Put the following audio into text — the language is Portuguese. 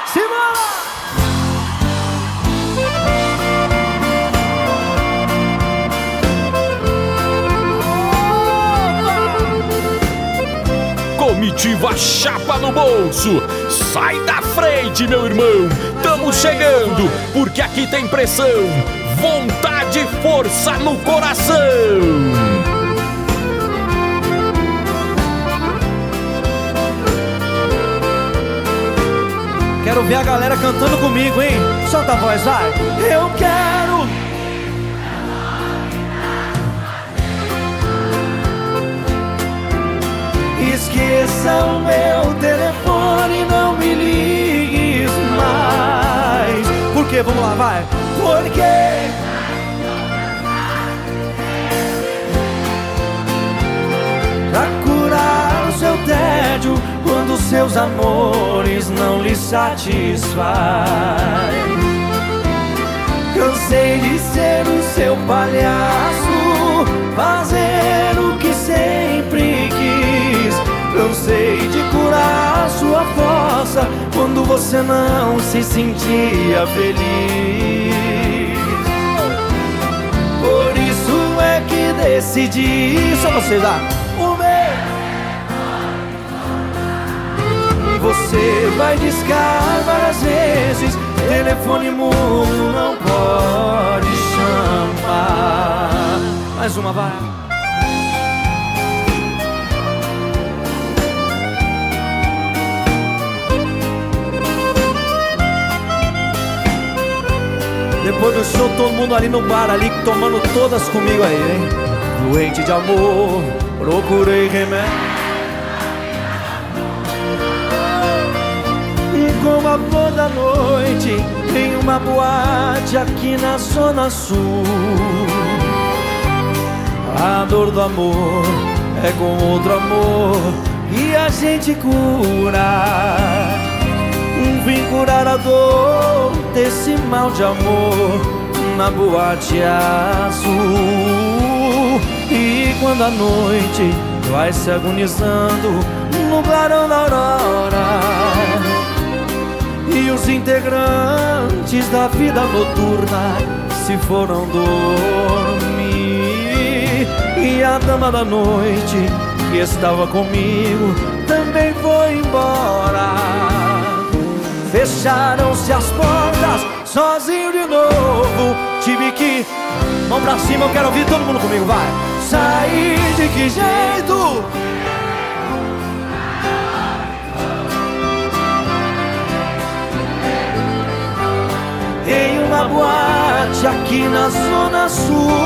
Simbora! Comitiva Chapa no bolso, sai da frente, meu irmão. Tamo chegando, porque aqui tem pressão, vontade e força no coração. Quero ver a galera cantando comigo, hein? Solta a voz, vai! Eu quero! Esqueça o meu telefone, não me ligues mais. Por quê? Vamos lá, vai! Porque pra curar o seu tédio, quando seus amores não lhe satisfaz. Cansei de ser o seu palhaço, fazer o que sempre quis. Cansei de curar sua força quando você não se sentia feliz. Por isso é que decidi, só você dá o meu. Você vai discar várias vezes, telefone mudo não pode chamar. Mais uma, vai. Depois do show, todo mundo ali no bar, ali tomando todas comigo aí, hein? Doente de amor, procurei remédio. Com a flor da noite, em uma boate aqui na Zona Sul. A dor do amor é com outro amor e a gente cura. Vim curar a dor desse mal de amor na boate azul. E quando a noite vai se agonizando no clarão da aurora, e os integrantes da vida noturna se foram dormir, e a dama da noite que estava comigo também foi embora. Fecharam-se as portas, sozinho de novo. Tive que... Mão pra cima, eu quero ouvir todo mundo comigo, vai. Sair de que jeito? Em uma boate aqui na Zona Sul.